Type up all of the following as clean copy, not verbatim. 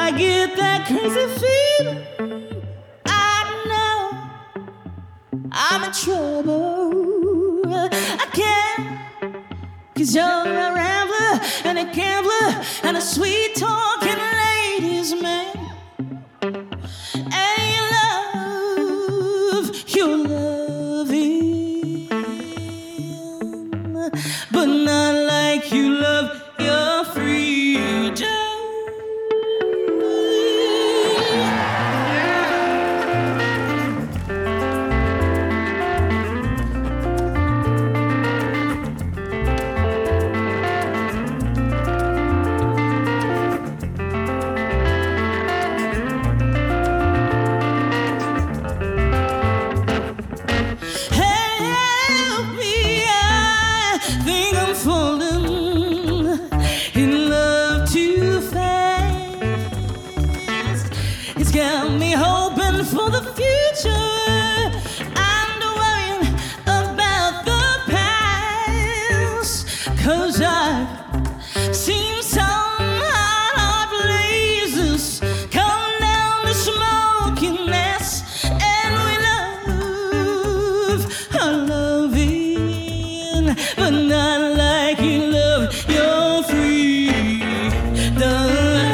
I get that crazy feeling. I know I'm in trouble. I can't, 'cause you're a rambler and a gambler and a sweet talking ladies man. And you're loving, but not like you love your freedom. For the future, I'm worrying about the past, 'cause I've seen some hot blazes come down the smoking mess, and we love our loving, but not like you love your freedom.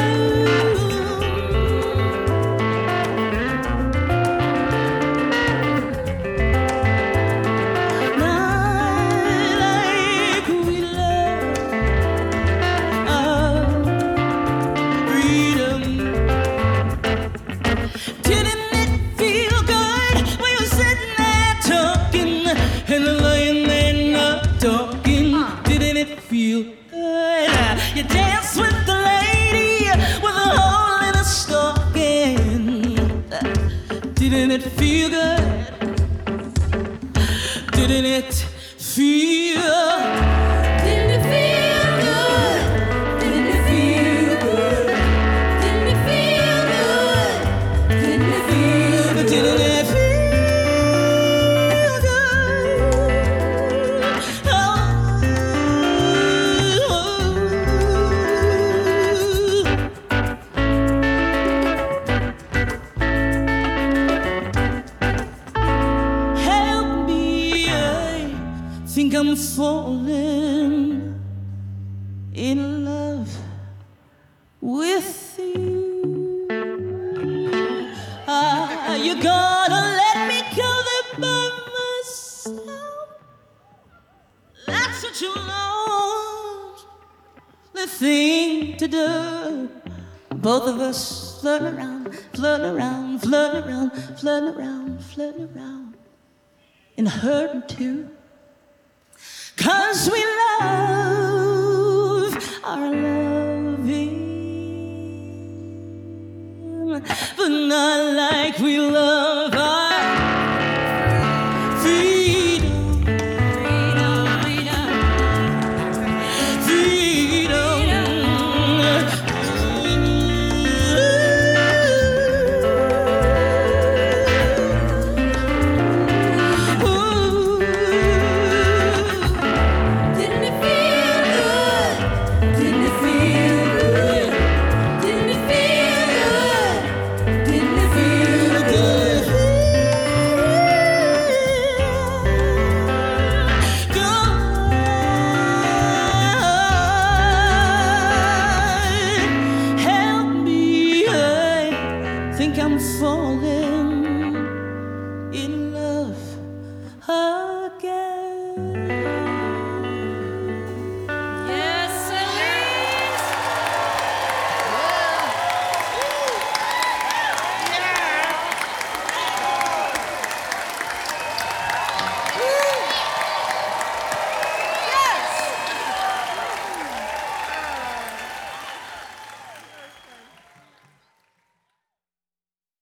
You dance with the lady with a hole in her stocking. Didn't it feel good? Didn't it feel? Didn't it feel good? Didn't it feel good? Didn't it feel good? Didn't it feel good? Didn't it feel? I'm falling in love with you. You gotta let me go there by myself. That's such a lonely thing to do. Both of us floating around, floating around, floating around, floating around, floating around, and hurting too. 'Cause we love our loving, but not like we love